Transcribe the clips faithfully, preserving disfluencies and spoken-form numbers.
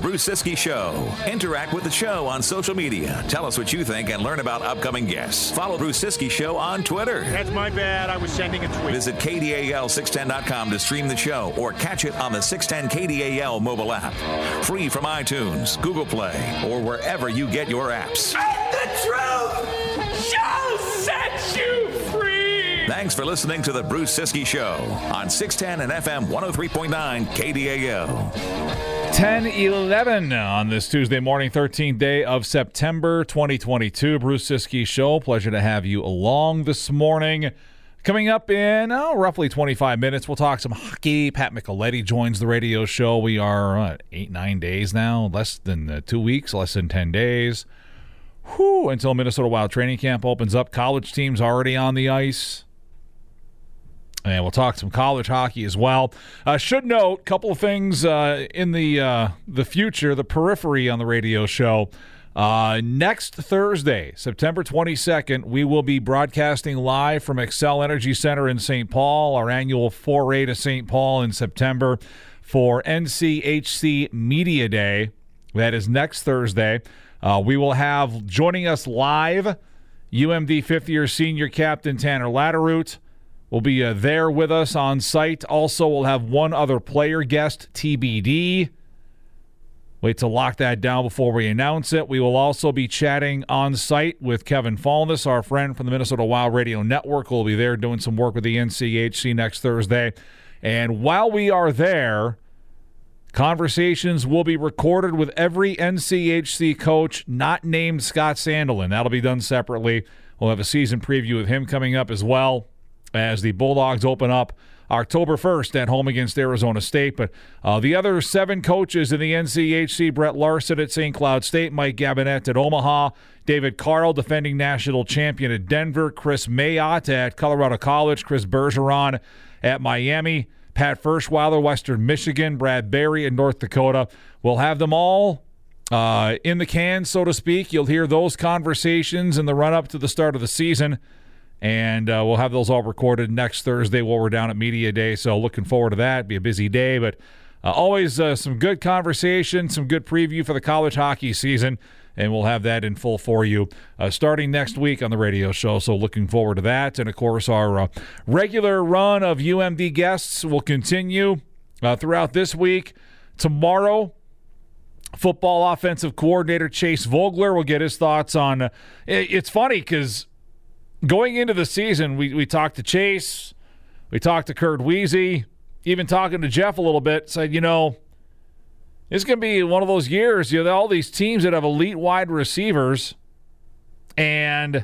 Bruce Siskey Show. Interact with the show on social media. Tell us what you think and learn about upcoming guests. Follow Bruce Siskey Show on Twitter. That's my bad. I was sending a tweet. Visit K D A L six ten dot com to stream the show or catch it on the six ten K D A L mobile app. Free from iTunes, Google Play, or wherever you get your apps. And the truth shall set you free. Thanks for listening to the Bruce Siskey Show on six ten and F M one oh three point nine K D A L. ten eleven on this Tuesday morning, thirteenth day of September twenty twenty-two. Bruce Siskey Show. Pleasure to have you along this morning. Coming up in oh, roughly twenty-five minutes, we'll talk some hockey. Pat Micheletti joins the radio show. We are uh, eight, nine days now, less than uh, two weeks, less than ten days. Whew, until Minnesota Wild training camp opens up. College teams already on the ice. And we'll talk some college hockey as well. Uh, should note a couple of things uh, in the uh, the future, the periphery on the radio show. Uh, next Thursday, September twenty-second, we will be broadcasting live from Xcel Energy Center in Saint Paul, our annual foray to Saint Paul in September for N C H C Media Day. That is next Thursday. Uh, we will have joining us live U M D fifth-year senior captain Tanner Latterroot. Will be uh, there with us on site. Also, we'll have one other player guest, T B D. Wait to lock that down before we announce it. We will also be chatting on site with Kevin Fallness, our friend from the Minnesota Wild Radio Network, who will be there doing some work with the N C H C next Thursday. And while we are there, conversations will be recorded with every N C H C coach not named Scott Sandelin. That'll be done separately. We'll have a season preview with him coming up as well, as the Bulldogs open up October first at home against Arizona State. But uh, the other seven coaches in the N C H C, Brett Larson at Saint Cloud State, Mike Gabinette at Omaha, David Carl, defending national champion at Denver, Chris Mayotte at Colorado College, Chris Bergeron at Miami, Pat Ferschweiler, Western Michigan, Brad Berry in North Dakota. We'll have them all uh, in the can, so to speak. You'll hear those conversations in the run-up to the start of the season. And uh, we'll have those all recorded next Thursday while we're down at Media Day. So looking forward to that. Be a busy day, but uh, always uh, some good conversation, some good preview for the college hockey season. And we'll have that in full for you uh, starting next week on the radio show. So looking forward to that. And, of course, our uh, regular run of U M D guests will continue uh, throughout this week. Tomorrow, football offensive coordinator Chase Vogler will get his thoughts on uh, – it's funny because – going into the season, we, we talked to Chase, we talked to Kurt Weezy, even talking to Jeff a little bit, said, you know, it's going to be one of those years, you know, all these teams that have elite wide receivers, and,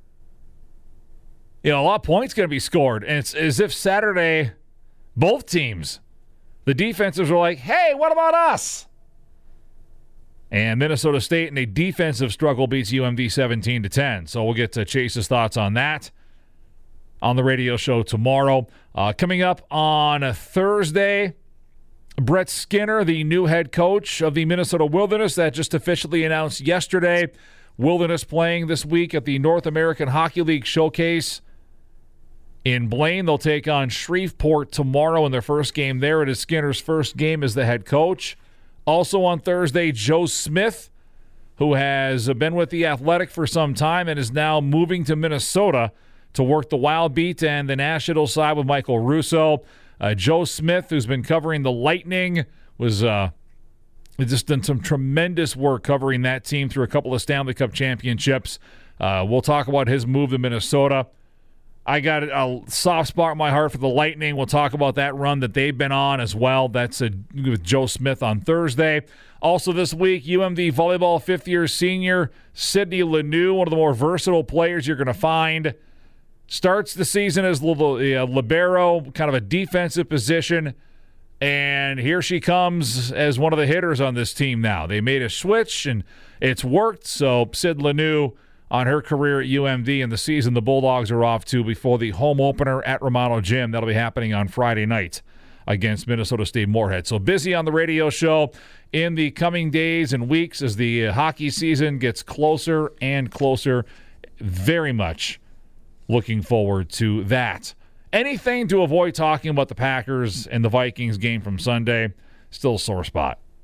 you know, a lot of points going to be scored. And it's as if Saturday, both teams, the defenses were like, hey, what about us? And Minnesota State in a defensive struggle beats U M D seventeen to ten. So we'll get to Chase's thoughts on that on the radio show tomorrow. Uh, coming up on a Thursday, Brett Skinner, the new head coach of the Minnesota Wilderness, that just officially announced yesterday. Wilderness playing this week at the North American Hockey League Showcase in Blaine. They'll take on Shreveport tomorrow in their first game there. It is Skinner's first game as the head coach. Also on Thursday, Joe Smith, who has been with the Athletic for some time and is now moving to Minnesota to work the Wild beat and the national side with Michael Russo. Uh, Joe Smith, who's been covering the Lightning, was uh, just done some tremendous work covering that team through a couple of Stanley Cup championships. Uh, we'll talk about his move to Minnesota. I got a soft spot in my heart for the Lightning. We'll talk about that run that they've been on as well. That's a, with Joe Smith on Thursday. Also this week, U M D volleyball fifth-year senior Sydney Lanoux, one of the more versatile players you're going to find, starts the season as libero, kind of a defensive position, and here she comes as one of the hitters on this team now. They made a switch, and it's worked, so Sid Lanoux on her career at U M D and the season the Bulldogs are off to before the home opener at Romano Gym. That'll be happening on Friday night against Minnesota State Moorhead. So busy on the radio show in the coming days and weeks as the hockey season gets closer and closer. Very much looking forward to that. Anything to avoid talking about the Packers and the Vikings game from Sunday, still a sore spot.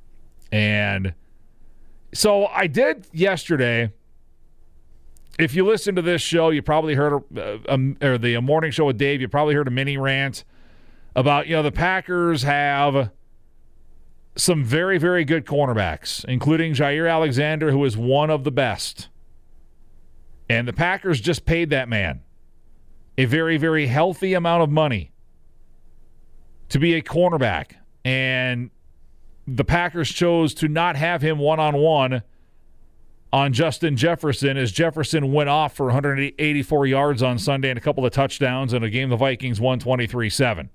And so I did yesterday. If you listen to this show, you probably heard, uh, um, or the morning show with Dave, you probably heard a mini rant about, you know, the Packers have some very, very good cornerbacks, including Jair Alexander, who is one of the best. And the Packers just paid that man a very, very healthy amount of money to be a cornerback. And the Packers chose to not have him one-on-one on Justin Jefferson, as Jefferson went off for one hundred eighty-four yards on Sunday and a couple of touchdowns in a game the Vikings won twenty-three seven.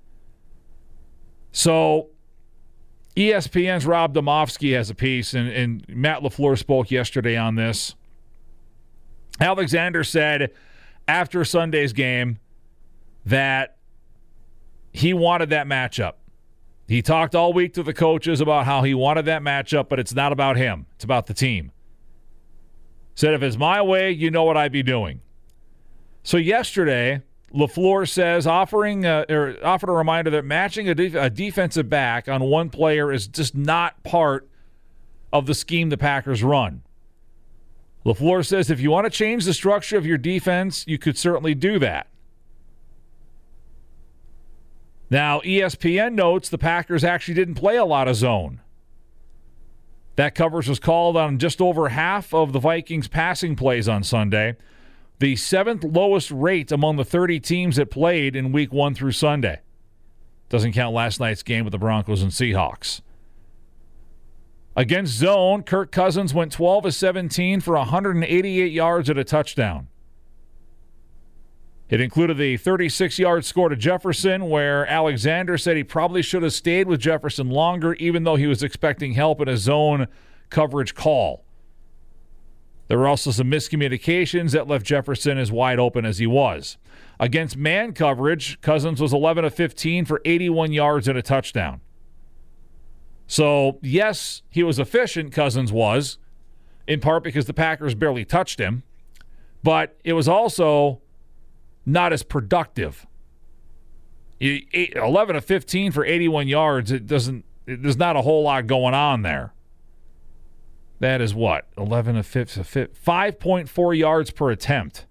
So E S P N's Rob Domofsky has a piece, and, and Matt LaFleur spoke yesterday on this. Alexander said after Sunday's game that he wanted that matchup. He talked all week to the coaches about how he wanted that matchup, but it's not about him. It's about the team. Said, if it's my way, you know what I'd be doing. So yesterday, LaFleur says offering a, or offered a reminder that matching a, def- a defensive back on one player is just not part of the scheme the Packers run. LaFleur says if you want to change the structure of your defense, you could certainly do that. Now, E S P N notes the Packers actually didn't play a lot of zone. That coverage was called on just over half of the Vikings' passing plays on Sunday, the seventh lowest rate among the thirty teams that played in week one through Sunday. Doesn't count last night's game with the Broncos and Seahawks. Against zone, Kirk Cousins went twelve of seventeen for one hundred eighty-eight yards and a touchdown. It included the thirty-six-yard score to Jefferson, where Alexander said he probably should have stayed with Jefferson longer, even though he was expecting help in a zone coverage call. There were also some miscommunications that left Jefferson as wide open as he was. Against man coverage, Cousins was eleven of fifteen for eighty-one yards and a touchdown. So, yes, he was efficient, Cousins was, in part because the Packers barely touched him, but it was also not as productive. eleven of fifteen for eighty-one yards, it doesn't, it, there's not a whole lot going on there. That is what? eleven of fifteen, five point four yards per attempt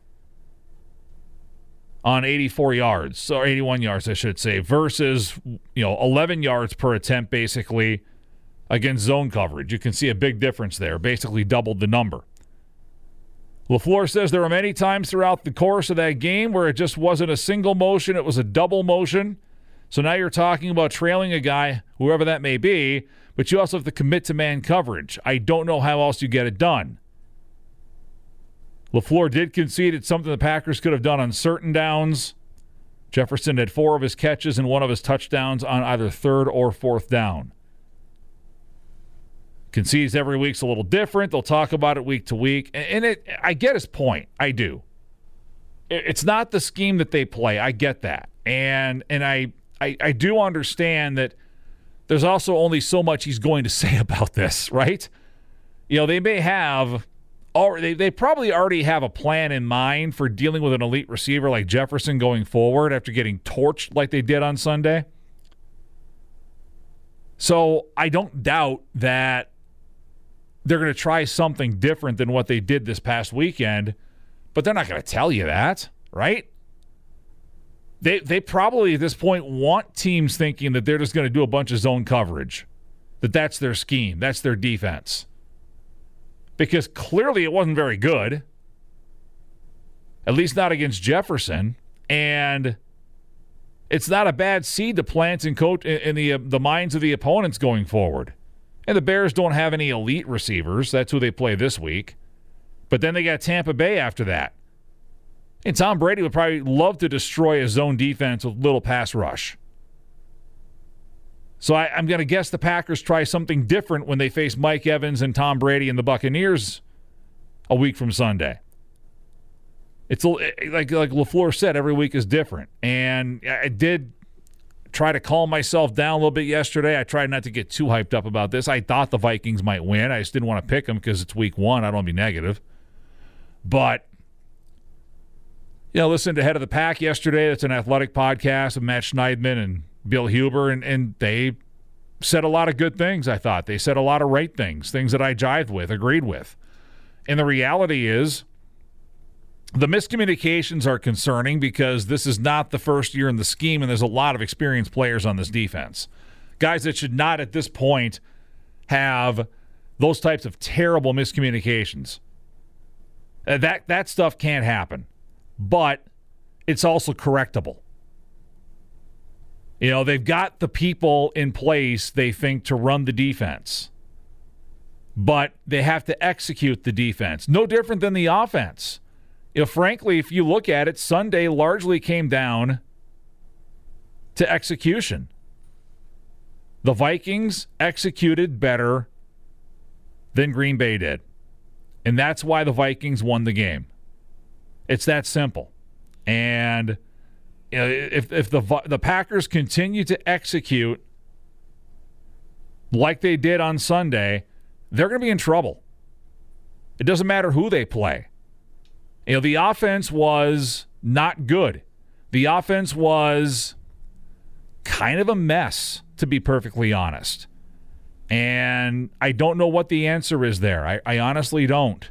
on eighty-four yards, or eighty-one yards, I should say, versus, you know, eleven yards per attempt basically against zone coverage. You can see a big difference there, basically doubled the number. LaFleur says there were many times throughout the course of that game where it just wasn't a single motion, it was a double motion. So now you're talking about trailing a guy, whoever that may be, but you also have to commit to man coverage. I don't know how else you get it done. LaFleur did concede it's something the Packers could have done on certain downs. Jefferson had four of his catches and one of his touchdowns on either third or fourth down. Concedes every week's a little different. They'll talk about it week to week. And it, I get his point. I do. It's not the scheme that they play. I get that. And and I, I, I do understand that there's also only so much he's going to say about this, right? You know, they may have, or they, they probably already have a plan in mind for dealing with an elite receiver like Jefferson going forward after getting torched like they did on Sunday. So I don't doubt that they're going to try something different than what they did this past weekend, but they're not going to tell you that, right? They they probably at this point want teams thinking that they're just going to do a bunch of zone coverage, that that's their scheme, that's their defense. Because clearly it wasn't very good, at least not against Jefferson, and it's not a bad seed to plant in, coach, in the, uh, the minds of the opponents going forward. And the Bears don't have any elite receivers. That's who they play this week. But then they got Tampa Bay after that. And Tom Brady would probably love to destroy a zone defense with little pass rush. So I, I'm going to guess the Packers try something different when they face Mike Evans and Tom Brady and the Buccaneers a week from Sunday. It's like, like LaFleur said, every week is different. And I did try to calm myself down a little bit yesterday. I tried not to get too hyped up about this. I thought the Vikings might win. I just didn't want to pick them because it's week one. I don't want to be negative. But, you know, listened to Head of the Pack yesterday. It's an athletic podcast with Matt Schneidman and Bill Huber, and, and they said a lot of good things, I thought. They said a lot of right things, things that I jived with, agreed with. And the reality is the miscommunications are concerning because this is not the first year in the scheme, and there's a lot of experienced players on this defense. Guys that should not at this point have those types of terrible miscommunications. Uh, that, that stuff can't happen. But it's also correctable. You know, they've got the people in place, they think, to run the defense. But they have to execute the defense. No different than the offense. You know, frankly, if you look at it, Sunday largely came down to execution. The Vikings executed better than Green Bay did. And that's why the Vikings won the game. It's that simple. And you know, if if the the Packers continue to execute like they did on Sunday, they're going to be in trouble. It doesn't matter who they play. You know, the offense was not good. The offense was kind of a mess, to be perfectly honest. And I don't know what the answer is there. I, I honestly don't.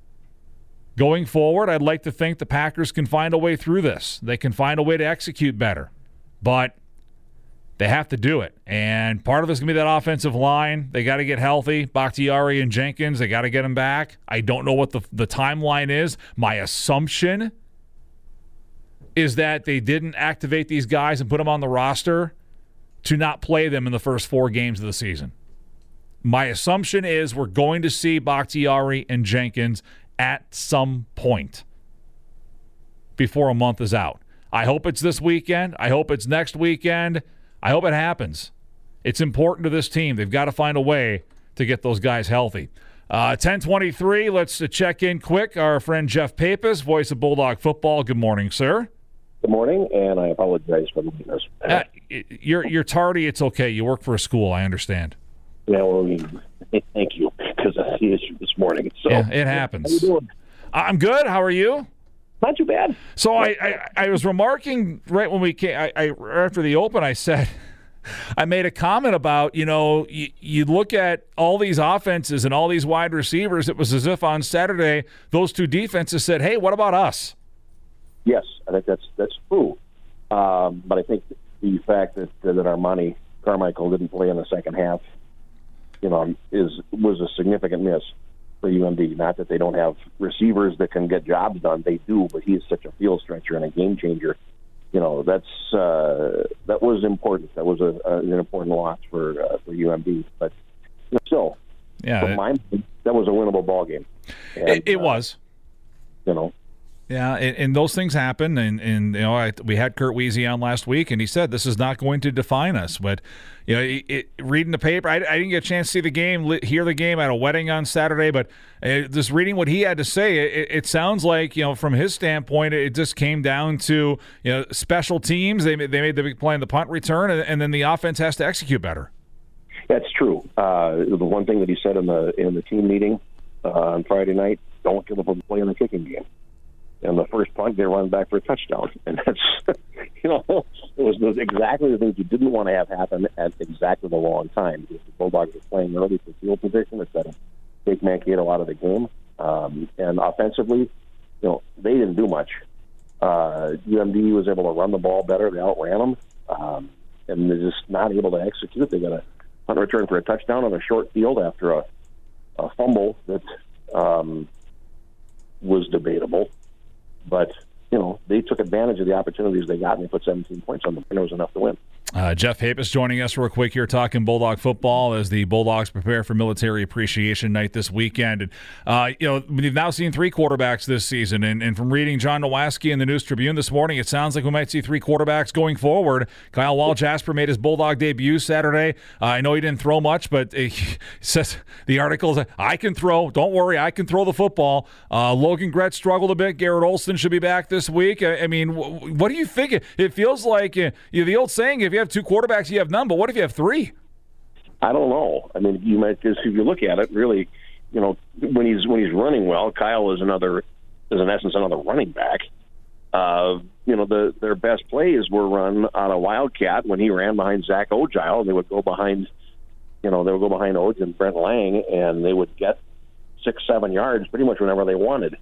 Going forward, I'd like to think the Packers can find a way through this. They can find a way to execute better. But they have to do it. And part of it's going to be that offensive line. They got to get healthy. Bakhtiari and Jenkins, they got to get them back. I don't know what the, the timeline is. My assumption is that they didn't activate these guys and put them on the roster to not play them in the first four games of the season. My assumption is we're going to see Bakhtiari and Jenkins at some point before a month is out. I hope it's this weekend. I hope it's next weekend. I hope it happens. It's important to this team. They've got to find a way to get those guys healthy. Uh, ten twenty-three, let's uh, check in quick. Our friend Jeff Pappas, voice of Bulldog football. Good morning, sir. Good morning, and I apologize for the weakness. Uh, you're, you're tardy. It's okay. You work for a school. I understand. Yeah, well, thank you, because I see it this morning. So, yeah, it happens. How you doing? I'm good. How are you? Not too bad. So I, I, I was remarking right when we came, I, I after the open, I said, I made a comment about, you know, you, you look at all these offenses and all these wide receivers, it was as if on Saturday those two defenses said, hey, what about us? Yes, I think that's that's true. Um, but I think the fact that, that Armani Carmichael didn't play in the second half, you know, is was a significant miss for U M D. Not that they don't have receivers that can get jobs done. They do, but he's such a field stretcher and a game changer. You know, that's uh, that was important. That was a, a, an important loss for uh, for U M D. But you know, still, yeah, it, my, that was a winnable ball game. And, it, it uh, was. You know. Yeah, and, and those things happen, and, and you know, I, we had Kurt Weezy on last week, and he said this is not going to define us. But you know, it, it, reading the paper, I, I didn't get a chance to see the game, hear the game at a wedding on Saturday, but uh, just reading what he had to say, it, it sounds like, you know, from his standpoint, it just came down to, you know, special teams. They they made the big play in the punt return, and, and then the offense has to execute better. That's true. Uh, the one thing that he said in the in the team meeting uh, on Friday night: don't give up a play in the kicking game. And the first punt, they run back for a touchdown. And that's, you know, it was exactly the things you didn't want to have happen at exactly the wrong time. Because the Bulldogs were playing early for field position instead of take Mankato out of the game. Um, and offensively, you know, they didn't do much. Uh, U M D was able to run the ball better. They outran them. Um, and they're just not able to execute. They got a punt return for a touchdown on a short field after a, a fumble that um, was debatable. But, you know, they took advantage of the opportunities they got, and they put seventeen points on them, and it was enough to win. Uh, Jeff Pappas joining us real quick here talking Bulldog football as the Bulldogs prepare for Military Appreciation Night this weekend. And, uh, you know, we've now seen three quarterbacks this season, and, and from reading John Nowaski in the News Tribune this morning, it sounds like we might see three quarterbacks going forward. Kyle Walljasper made his Bulldog debut Saturday. Uh, I know he didn't throw much, but it says the article is, I can throw. Don't worry, I can throw the football. Uh, Logan Gretz struggled a bit. Garrett Olson should be back this week. I, I mean, w- what do you think? It feels like uh, you know, the old saying, if you have two quarterbacks, you have none, but what if you have three? I don't know. I mean, you might just, if you look at it, really, you know, when he's when he's running well, Kyle is another, is in essence another running back. Uh, you know, the their best plays were run on a Wildcat when he ran behind Zach Ogile. They would go behind you know, they would go behind Oates and Brent Lang, and they would get six, seven yards pretty much whenever they wanted.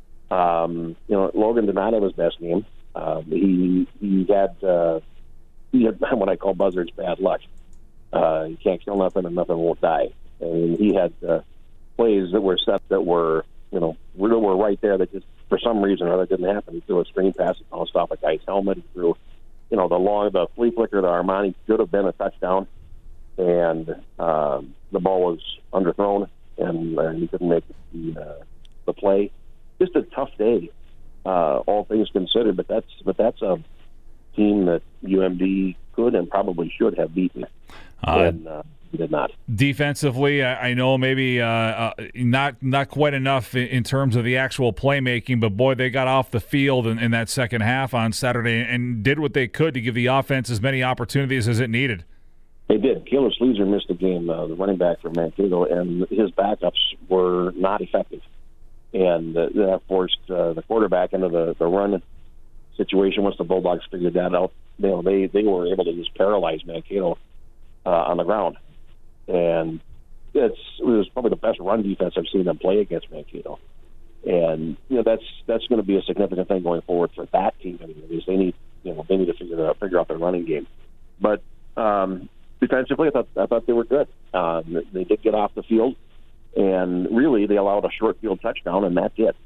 Um, you know, Logan did not have his best game. Uh, he he had uh, he had what I call Buzzard's bad luck. Uh, you can't kill nothing, and nothing won't die. And he had uh, plays that were set that were, you know, really were right there that just for some reason or other didn't happen. He threw a screen pass that bounced off a guy's helmet. He threw, you know, the long, the flea flicker to Armani should have been a touchdown, and um, the ball was underthrown, and, and he couldn't make the uh, the play. Just a tough day, uh, all things considered. But that's but that's a team that U M D could and probably should have beaten, uh, and uh, did not. Defensively, I, I know maybe uh, uh, not not quite enough in, in terms of the actual playmaking, but boy, they got off the field in, in that second half on Saturday and did what they could to give the offense as many opportunities as it needed. They did. Caleb Sleezer missed the game, uh, the running back for Mankato, and his backups were not effective. And uh, that forced uh, the quarterback into the, the run situation. Once the Bulldogs figured that out, you know, they, they were able to just paralyze Mankato uh, on the ground. And it's, it was probably the best run defense I've seen them play against Mankato. And, you know, that's that's going to be a significant thing going forward for that team. Anyways. They need, you know, they need to figure out, figure out their running game. But um, defensively, I thought, I thought they were good. Um, they did get off the field. And really, they allowed a short field touchdown, and that's it.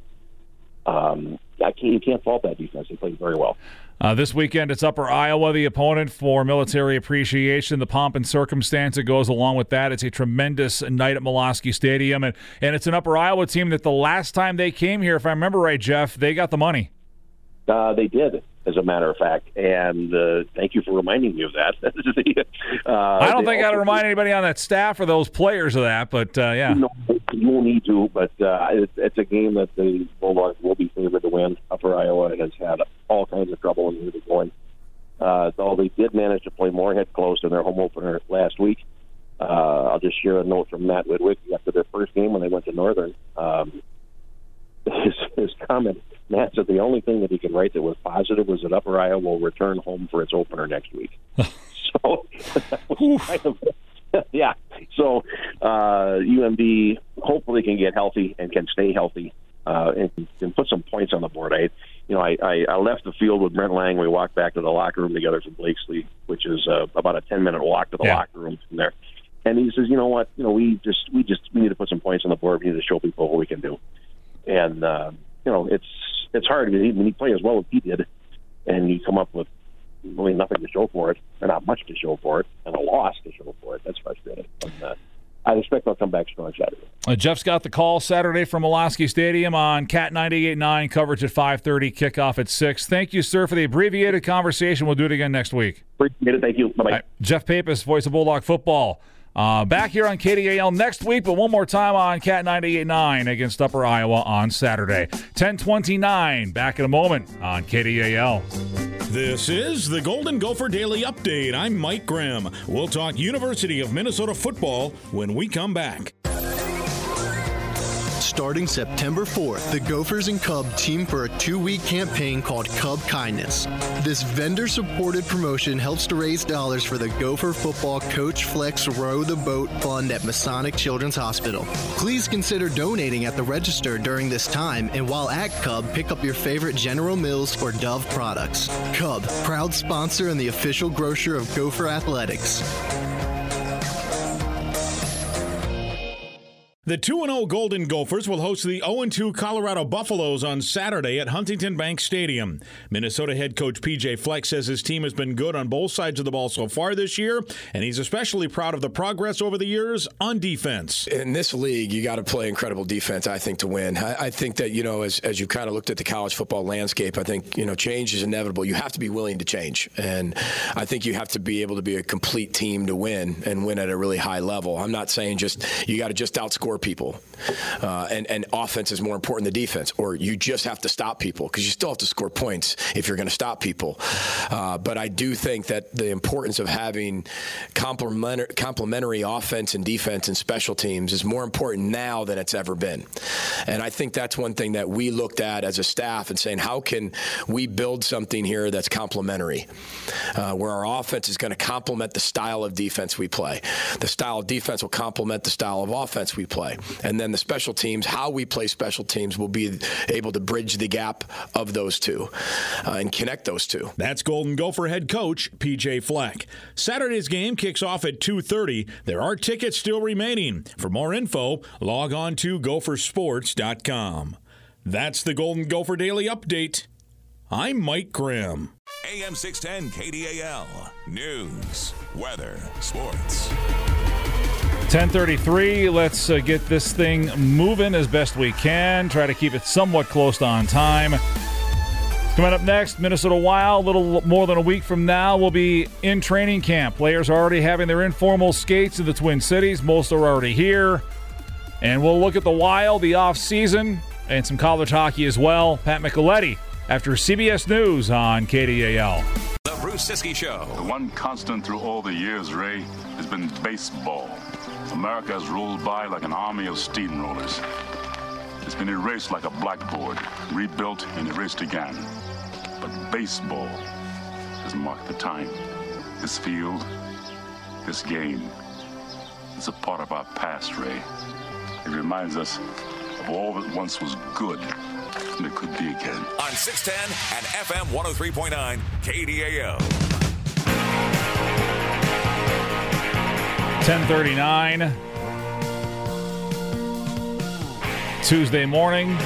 Um, I can't, you can't fault that defense. They played very well. Uh, this weekend, it's Upper Iowa, the opponent for military appreciation, the pomp and circumstance that goes along with that. It's a tremendous night at Molosky Stadium, and, and it's an Upper Iowa team that the last time they came here, if I remember right, Jeff, they got the money. Uh, they did, as a matter of fact, and uh, thank you for reminding me of that. uh, I don't think I got to remind anybody on that staff or those players of that, but uh, yeah. No, you won't need to, but uh, it's, it's a game that the Bulldogs will be favored to win. Upper Iowa has had all kinds of trouble in really going. Uh, though they did manage to play Moorhead close in their home opener last week. Uh, I'll just share a note from Matt Widwick after their first game when they went to Northern. Um, his, his comment, Matt said the only thing that he could write that was positive was that Upper Iowa will return home for its opener next week. so that was kind of, yeah. So uh, U M D hopefully can get healthy and can stay healthy uh, and can put some points on the board. I, you know, I, I, I left the field with Brent Lang. We walked back to the locker room together from Blakesley, which is uh, about a ten minute walk to the yeah. locker room from there. And he says, you know what, you know, we just we just we need to put some points on the board. We need to show people what we can do. And uh, you know, it's it's hard when he, when he play as well as he did, and you come up with really nothing to show for it, or not much to show for it, and a loss to show for it. That's frustrating. And, uh, I expect they'll come back strong Saturday. Uh, Jeff's got the call Saturday from Molosky Stadium on Cat ninety-eight point nine, coverage at five thirty, kickoff at six. Thank you, sir, for the abbreviated conversation. We'll do it again next week. Appreciate it. Thank you. Bye-bye. Right, Jeff Pappas, voice of Bulldog football. Uh, back here on K D A L next week, but one more time on Cat ninety-eight point nine against Upper Iowa on Saturday. ten twenty-nine, back in a moment on K D A L. This is the Golden Gopher Daily Update. I'm Mike Graham. We'll talk University of Minnesota football when we come back. Starting September fourth, the Gophers and Cub team for a two-week campaign called Cub Kindness. This vendor-supported promotion helps to raise dollars for the Gopher Football Coach Flex Row the Boat Fund at Masonic Children's Hospital. Please consider donating at the register during this time, and while at Cub, pick up your favorite General Mills or Dove products. Cub, proud sponsor and the official grocer of Gopher Athletics. The two and oh Golden Gophers will host the oh and two Colorado Buffaloes on Saturday at Huntington Bank Stadium. Minnesota head coach P J Fleck says his team has been good on both sides of the ball so far this year, and he's especially proud of the progress over the years on defense. In this league, you got to play incredible defense, I think, to win. I, I think that, you know, as, as you kind of looked at the college football landscape, I think, you know, change is inevitable. You have to be willing to change, and I think you have to be able to be a complete team to win and win at a really high level. I'm not saying just you got to just outscore outscore people, uh, and, and offense is more important than defense, or you just have to stop people because you still have to score points if you're going to stop people. Uh, but I do think that the importance of having complementary, complementary offense and defense and special teams is more important now than it's ever been. And I think that's one thing that we looked at as a staff and saying, how can we build something here that's complementary, uh, where our offense is going to complement the style of defense we play. The style of defense will complement the style of offense we play. And then the special teams, how we play special teams, will be able to bridge the gap of those two uh, and connect those two. That's Golden Gopher head coach P J Fleck. Saturday's game kicks off at two thirty. There are tickets still remaining. For more info, log on to gopher sports dot com. That's the Golden Gopher Daily Update. I'm Mike Grimm. A M six ten K D A L. News, weather, sports. ten thirty-three, let's uh, get this thing moving as best we can. Try to keep it somewhat close to on time. Coming up next, Minnesota Wild, a little more than a week from now, will be in training camp. Players are already having their informal skates in the Twin Cities. Most are already here. And we'll look at the Wild, the offseason, and some college hockey as well. Pat Micheletti after C B S News on K D A L. The Bruce Siskey Show. The one constant through all the years, Ray, has been baseball. America has rolled by like an army of steamrollers. It's been erased like a blackboard, rebuilt and erased again. But baseball has marked the time. This field, this game, is a part of our past, Ray. It reminds us of all that once was good, and it could be again. On six ten and F M one oh three point nine K D A L. ten thirty-nine. Tuesday morning.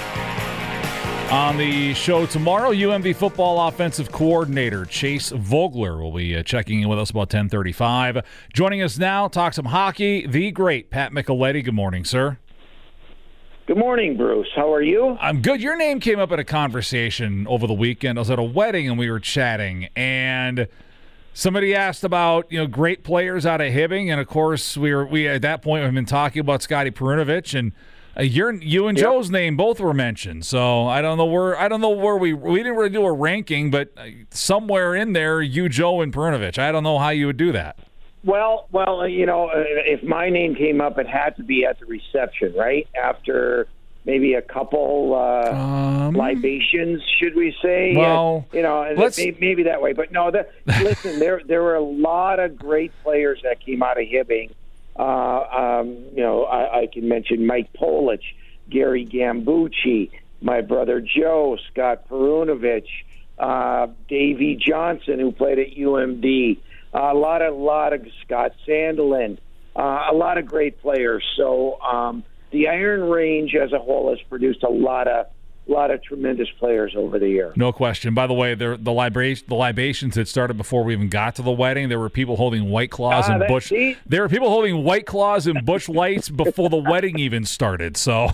On the show tomorrow, U M D football offensive coordinator Chase Vogler will be uh, checking in with us about ten thirty-five. Joining us now, talk some hockey, the great Pat Micheletti. Good morning, sir. Good morning, Bruce. How are you? I'm good. Your name came up at a conversation over the weekend. I was at a wedding and we were chatting, and somebody asked about, you know, great players out of Hibbing, and of course we were we at that point we've been talking about Scotty Perunovich, and uh, your you and yep. Joe's name both were mentioned. So I don't know where I don't know where we we didn't really do a ranking, but somewhere in there, you, Joe, and Perunovich. I don't know how you would do that. Well, well, you know, if my name came up, it had to be at the reception, right? After maybe a couple uh, um, libations, should we say? Well, uh, you know, let's... maybe, maybe that way. But no, the, listen, there there were a lot of great players that came out of Hibbing. Uh, um, you know, I, I can mention Mike Polich, Gary Gambucci, my brother Joe, Scott Perunovich, uh, Davey Johnson, who played at U M D. Uh, a lot of, lot of Scott Sandelin, uh, a lot of great players. So um, the Iron Range as a whole has produced a lot of, lot of tremendous players over the year. No question. By the way, there, the libation, the libations had started before we even got to the wedding. There were people holding White Claws ah, and Bush. See? There were people holding White Claws and Bush Lights before the wedding even started. So,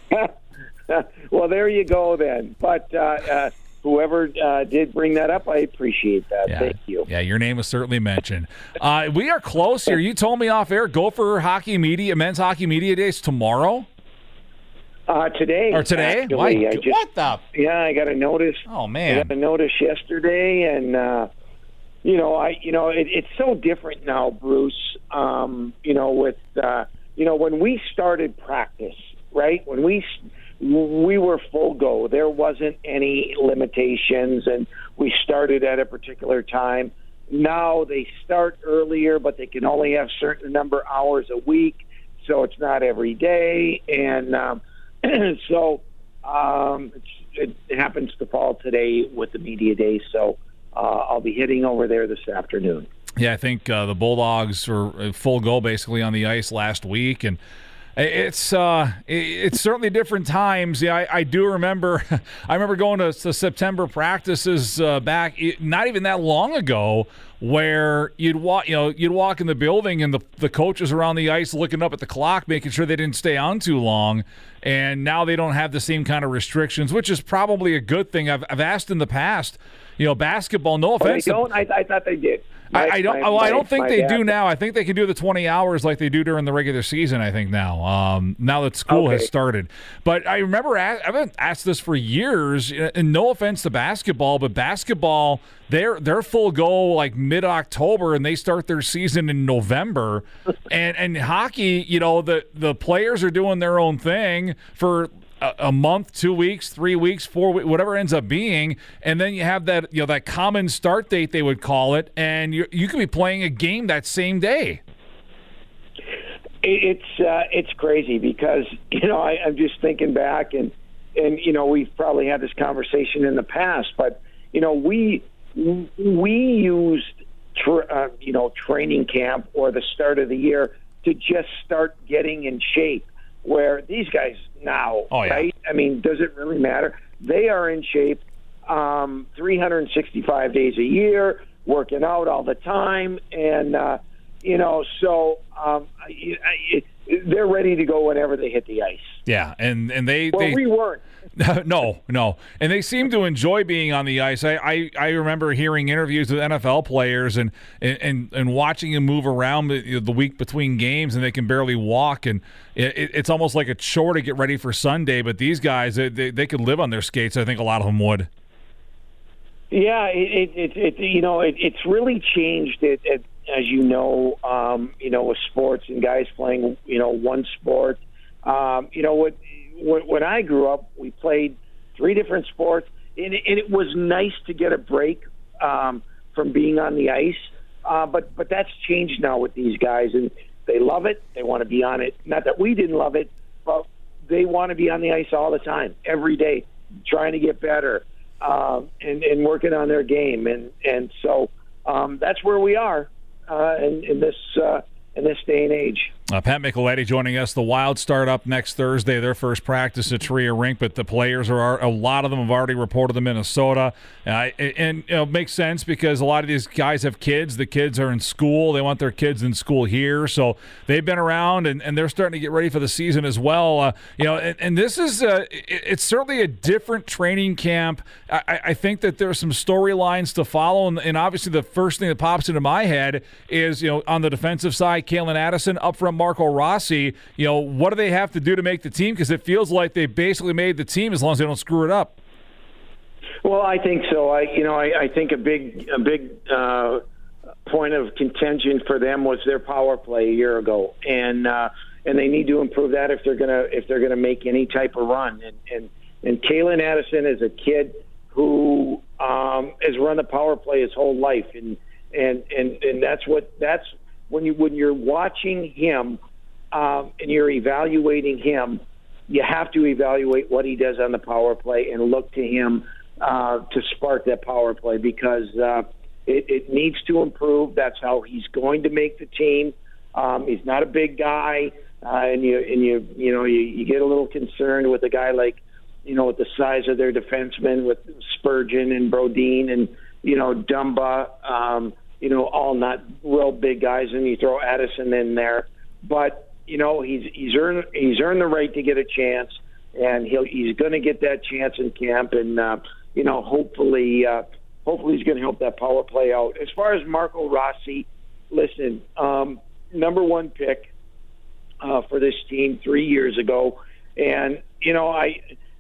well, there you go then. But. Uh, uh, Whoever uh, did bring that up, I appreciate that. Yeah. Thank you. Yeah, your name was certainly mentioned. Uh, we are close here. You told me off air, Gopher Hockey Media, Men's Hockey Media Days tomorrow? Uh, today. Or today? Actually, Why? I just, what the? Yeah, I got a notice. Oh, man. I got a notice yesterday, and, uh, you know, I, you know, it, it's so different now, Bruce, um, you know, with, uh, you know, when we started practice, right, when we we were full go. There wasn't any limitations, and we started at a particular time. Now they start earlier, but they can only have certain number of hours a week, so it's not every day. And um, so um, it's, it happens to fall today with the media day, so uh, I'll be heading over there this afternoon. Yeah, I think uh, the Bulldogs were full go basically on the ice last week, and It's uh, it's certainly different times. Yeah, I, I do remember. I remember going to, to September practices uh, back not even that long ago, where you'd walk, you know, you'd walk in the building and the the coaches are on the ice looking up at the clock, making sure they didn't stay on too long. And now they don't have the same kind of restrictions, which is probably a good thing. I've I've asked in the past, you know, basketball. No offense, oh, they don't. I, I thought they did. I, I don't. My, well, I don't think they dad. do now. I think they can do the twenty hours like they do during the regular season. I think now, um, now that school okay. has started. But I remember I haven't asked this for years. And no offense to basketball, but basketball they're they're full go like mid October, and they start their season in November. and and hockey, you know, the the players are doing their own thing for a month, two weeks, three weeks, four weeks, whatever it ends up being, and then you have that, you know, that common start date they would call it, and you you could be playing a game that same day. It's uh, it's crazy because you know I, I'm just thinking back and and you know we've probably had this conversation in the past, but you know we we used tra- uh, you know training camp or the start of the year to just start getting in shape. Where these guys now, oh, yeah. right? I mean, does it really matter? They are in shape um, three hundred sixty-five days a year, working out all the time, and uh, you know, so um, I, I, they're ready to go whenever they hit the ice. Yeah, and and they well, they, we weren't. no, no, and they seem to enjoy being on the ice. I, I, I remember hearing interviews with N F L players and and, and watching them move around the, the week between games, and they can barely walk, and it, it's almost like a chore to get ready for Sunday. But these guys, they they, they could live on their skates. I think a lot of them would. Yeah, it it, it you know it, it's really changed it, it as you know um, you know with sports and guys playing you know one sport. Um, you know what. When I grew up, we played three different sports, and it was nice to get a break um, from being on the ice. Uh, but but that's changed now with these guys, and they love it. They want to be on it. Not that we didn't love it, but they want to be on the ice all the time, every day, trying to get better um, and, and working on their game. And and so um, that's where we are uh, in, in this uh, in this day and age. Uh, Pat Micheletti joining us. The Wild start up next Thursday, their first practice at Tria Rink, but the players are a lot of them have already reported to Minnesota, uh, and you know, it makes sense because a lot of these guys have kids. The kids are in school; they want their kids in school here, so they've been around and, and they're starting to get ready for the season as well. Uh, you know, and, and this is uh, it, it's certainly a different training camp. I, I think that there's some storylines to follow, and, and obviously the first thing that pops into my head is you know on the defensive side, Calen Addison up from Marco Rossi. You know, what do they have to do to make the team? Because it feels like they basically made the team as long as they don't screw it up. Well, I think so. I, you know, I, I think a big, a big uh, point of contention for them was their power play a year ago, and uh, and they need to improve that if they're gonna if they're gonna make any type of run. And and and Calen Addison is a kid who um, has run the power play his whole life, and and and and that's what that's when you when you're watching him. Um, and you're evaluating him, you have to evaluate what he does on the power play and look to him uh, to spark that power play because uh, it, it needs to improve. That's how he's going to make the team. Um, he's not a big guy, uh, and you and you you know you, you get a little concerned with a guy like you know with the size of their defensemen with Spurgeon and Brodin and you know Dumba, um, you know all not real big guys, and you throw Addison in there, but. You know, he's he's earned he's earned the right to get a chance, and he'll he's going to get that chance in camp, and uh, you know, hopefully, uh, hopefully he's going to help that power play out. As far as Marco Rossi, listen, um, number one pick uh, for this team three years ago, and you know, I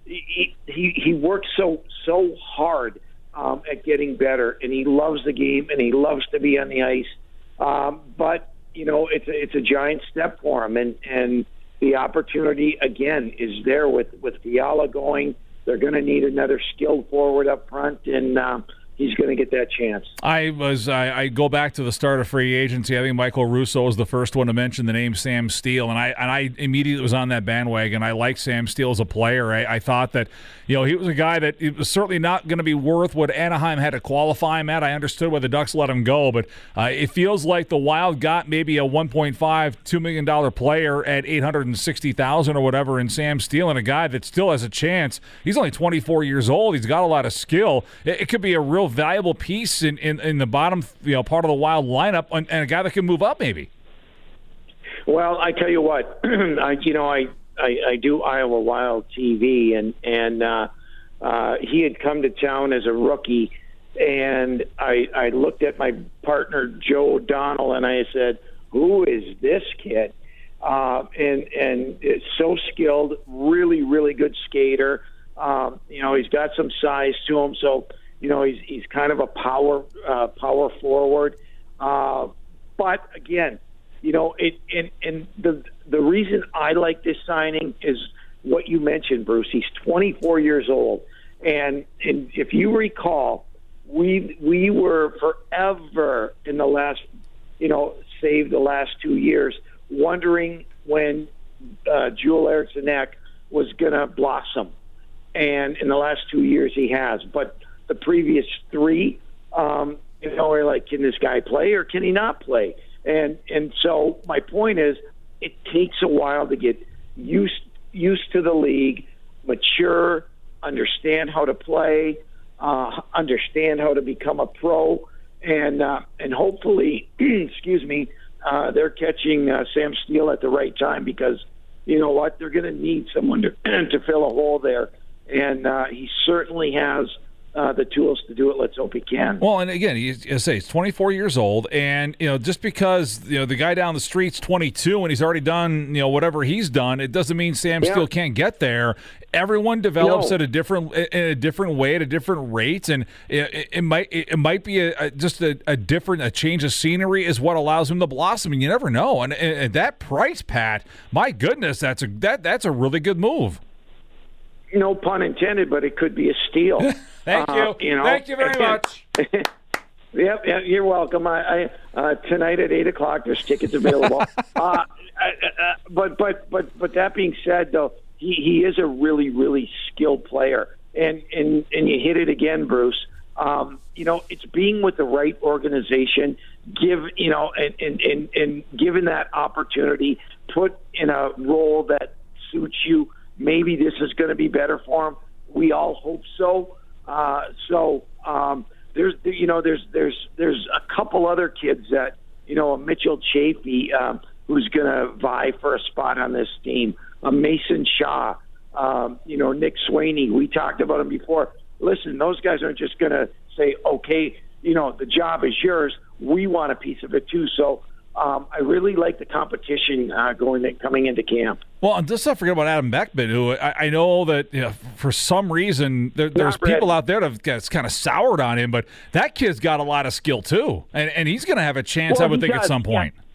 he he, he works so so hard um, at getting better, and he loves the game, and he loves to be on the ice, um, but. You know, it's a, it's a giant step for him, and, and the opportunity again is there with with Fiala going. They're going to need another skilled forward up front, and uh, he's going to get that chance. I was I, I go back to the start of free agency. I think Michael Russo was the first one to mention the name Sam Steele, and I and I immediately was on that bandwagon. I like Sam Steele as a player. I, I thought that you know he was a guy that it was certainly not going to be worth what Anaheim had to qualify him at. I understood why the Ducks let him go, but uh, it feels like the Wild got maybe a one point five, two million dollars player at eight hundred sixty thousand dollars or whatever in Sam Steele, and a guy that still has a chance. He's only twenty-four years old. He's got a lot of skill. It, it could be a real valuable piece in, in, in the bottom you know part of the Wild lineup, and, and a guy that can move up maybe. Well, I tell you what, I you know I, I, I do Iowa Wild T V, and and uh, uh, he had come to town as a rookie, And I, I looked at my partner, Joe O'Donnell, and I said, who is this kid? Uh, and and it's so skilled, really, really good skater. Um, you know, he's got some size to him, so you know he's he's kind of a power uh, power forward. Uh, but again, you know, it and and the the reason I like this signing is what you mentioned, Bruce. He's twenty-four years old, and and if you recall, we we were forever in the last, you know, save the last two years, wondering when uh, Joel Eriksson-Ek was going to blossom. And in the last two years, he has. But the previous three, um, you know, are like, can this guy play or can he not play? And and so my point is, it takes a while to get used used to the league, mature, understand how to play, uh, understand how to become a pro, and uh, and hopefully, excuse me, uh, they're catching uh, Sam Steele at the right time, because you know what, they're going to need someone to to fill a hole there, and uh, he certainly has uh, the tools to do it. Let's hope he can. Well, and again, he's, I say he's twenty-four years old, and you know, just because you know the guy down the street's twenty-two and he's already done you know whatever he's done, it doesn't mean Sam yeah. Steele can't get there. Everyone develops no. at a different in a different way, at a different rate, and it, it might it might be a, a, just a, a different a change of scenery is what allows him to blossom. And you never know. And, and, and that price, Pat, my goodness, that's a that that's a really good move. No pun intended, but it could be a steal. Thank you. Uh, you know? Thank you very much. Yep, yeah, you're welcome. I, I uh, tonight at eight o'clock, there's tickets available. uh, uh, but but but but that being said, though, he, he is a really really skilled player, and and and you hit it again, Bruce. Um, you know, it's being with the right organization, give you know, and and and, and given that opportunity, put in a role that suits you. Maybe this is going to be better for him. We all hope so. Uh, so. Um, There's, you know, there's, there's, there's a couple other kids that, you know, Mitchell Chafee, um, who's going to vie for a spot on this team. A Mason Shaw, um, you know, Nick Swaney. We talked about him before. Listen, those guys aren't just going to say, okay, you know, the job is yours. We want a piece of it too. So um, I really like the competition uh, going coming into camp. Well, and let's not forget about Adam Beckman, who I, I know that you know, for some reason there, there's people out there that's kind of soured on him, but that kid's got a lot of skill too, and and he's going to have a chance, well, I would think, does. at some point. Yeah.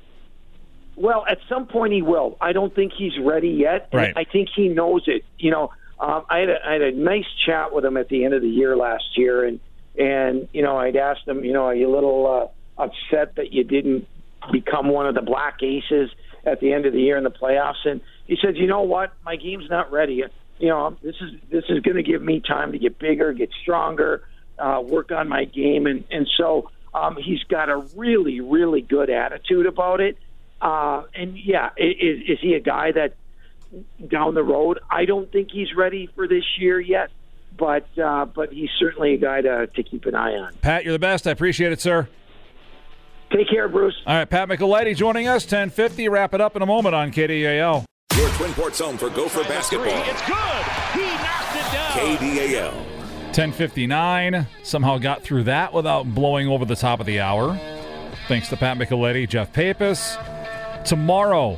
Well, at some point he will. I don't think he's ready yet. Right. I think he knows it. You know, um, I, had a, I had a nice chat with him at the end of the year last year, and and you know, I'd asked him, you know, are you a little uh, upset that you didn't become one of the Black Aces at the end of the year in the playoffs? And he said, you know what, my game's not ready. You know, this is this is going to give me time to get bigger, get stronger, uh, work on my game. And, and so um, he's got a really, really good attitude about it. Uh, and, yeah, is, is he a guy that down the road, I don't think he's ready for this year yet, but uh, but he's certainly a guy to, to keep an eye on. Pat, you're the best. I appreciate it, sir. Take care, Bruce. All right, Pat Micheletti joining us, ten fifty. Wrap it up in a moment on K D A L. Your Twin Ports home for Gopher basketball. It's good. He knocked it down. K D A L. ten fifty-nine. Somehow got through that without blowing over the top of the hour. Thanks to Pat Micheletti, Jeff Pappas. Tomorrow,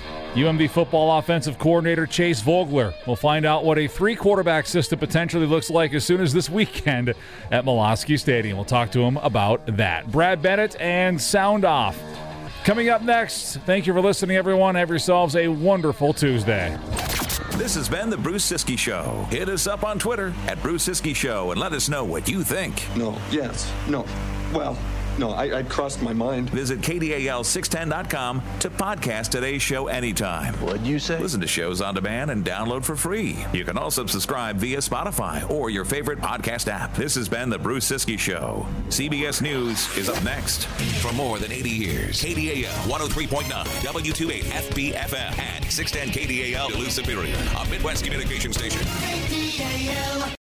U M D football offensive coordinator Chase Vogler will find out what a three-quarterback system potentially looks like as soon as this weekend at Molosky Stadium. We'll talk to him about that. Brad Bennett and Sound Off. Coming up next, thank you for listening, everyone. Have yourselves a wonderful Tuesday. This has been the Bruce Siskey Show. Hit us up on Twitter at Bruce Siskey Show and let us know what you think. No, yes, no, well, no, I, I crossed my mind. Visit K D A L six ten dot com to podcast today's show anytime. What'd you say? Listen to shows on demand and download for free. You can also subscribe via Spotify or your favorite podcast app. This has been the Bruce Siskey Show. C B S News is up next. For more than eighty years, K D A L one oh three point nine, W twenty-eight F B F M, and six ten K D A L Duluth Superior, a Midwest communication station. K D A L.